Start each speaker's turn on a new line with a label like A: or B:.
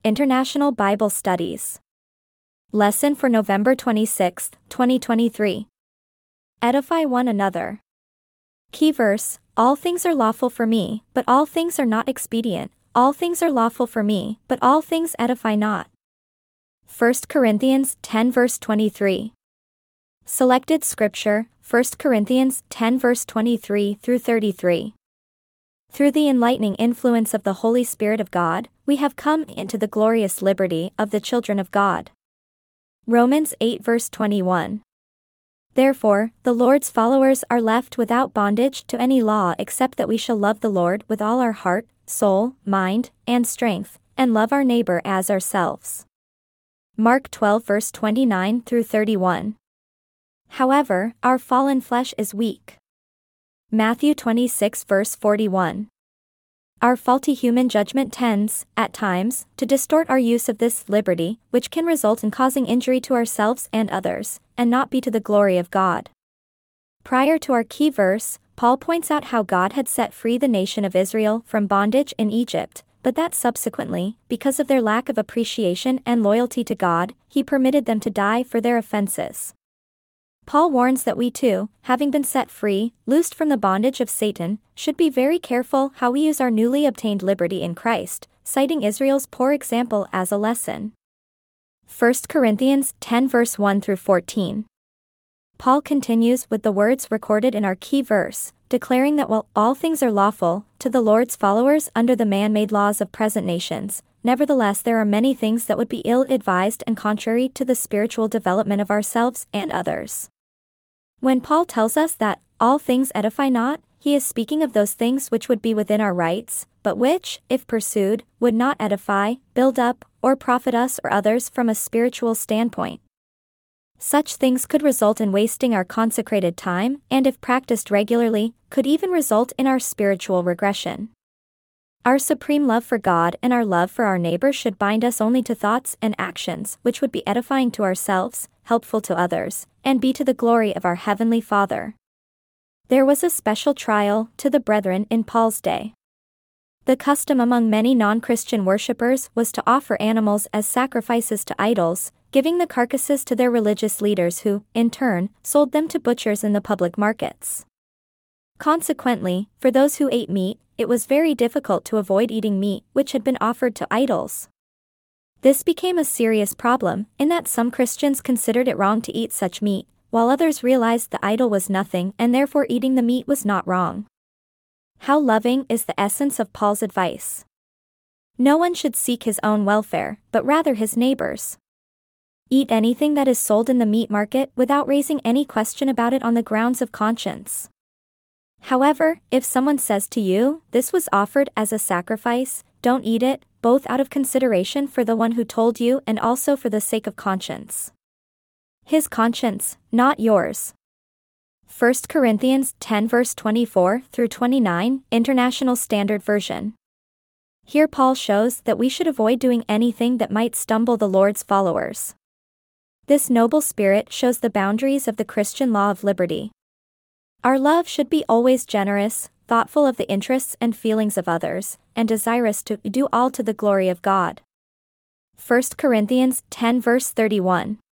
A: International Bible Studies. Lesson for November 26, 2023. Edify one another. Key verse: all things are lawful for me, but all things are not expedient. All things are lawful for me, but all things edify not. 1 Corinthians 10 verse 23. Selected scripture, 1 Corinthians 10 verse 23 through 33. Through the enlightening influence of the Holy Spirit of God, we have come into the glorious liberty of the children of God. Romans 8 verse 21. Therefore, the Lord's followers are left without bondage to any law except that we shall love the Lord with all our heart, soul, mind, and strength, and love our neighbor as ourselves. Mark 12 verse 29 through 31. However, our fallen flesh is weak. Matthew 26 verse 41. Our faulty human judgment tends, at times, to distort our use of this liberty, which can result in causing injury to ourselves and others, and not be to the glory of God. Prior to our key verse, Paul points out how God had set free the nation of Israel from bondage in Egypt, but that subsequently, because of their lack of appreciation and loyalty to God, he permitted them to die for their offenses. Paul warns that we too, having been set free, loosed from the bondage of Satan, should be very careful how we use our newly obtained liberty in Christ, citing Israel's poor example as a lesson. 1 Corinthians 10 verse 1 through 14. Paul continues with the words recorded in our key verse, declaring that while all things are lawful to the Lord's followers under the man-made laws of present nations, nevertheless there are many things that would be ill-advised and contrary to the spiritual development of ourselves and others. When Paul tells us that all things edify not, he is speaking of those things which would be within our rights, but which, if pursued, would not edify, build up, or profit us or others from a spiritual standpoint. Such things could result in wasting our consecrated time, and if practiced regularly, could even result in our spiritual regression. Our supreme love for God and our love for our neighbor should bind us only to thoughts and actions which would be edifying to ourselves, helpful to others, and be to the glory of our Heavenly Father. There was a special trial to the brethren in Paul's day. The custom among many non-Christian worshippers was to offer animals as sacrifices to idols, giving the carcasses to their religious leaders who, in turn, sold them to butchers in the public markets. Consequently, for those who ate meat, it was very difficult to avoid eating meat which had been offered to idols. This became a serious problem, in that some Christians considered it wrong to eat such meat, while others realized the idol was nothing and therefore eating the meat was not wrong. How loving is the essence of Paul's advice. No one should seek his own welfare, but rather his neighbor's. Eat anything that is sold in the meat market without raising any question about it on the grounds of conscience. However, if someone says to you, "This was offered as a sacrifice," don't eat it, both out of consideration for the one who told you and also for the sake of conscience. His conscience, not yours. 1 Corinthians 10 verse 24 through 29, International Standard Version. Here Paul shows that we should avoid doing anything that might stumble the Lord's followers. This noble spirit shows the boundaries of the Christian law of liberty. Our love should be always generous, thoughtful of the interests and feelings of others, and desirous to do all to the glory of God. 1 Corinthians 10 verse 31.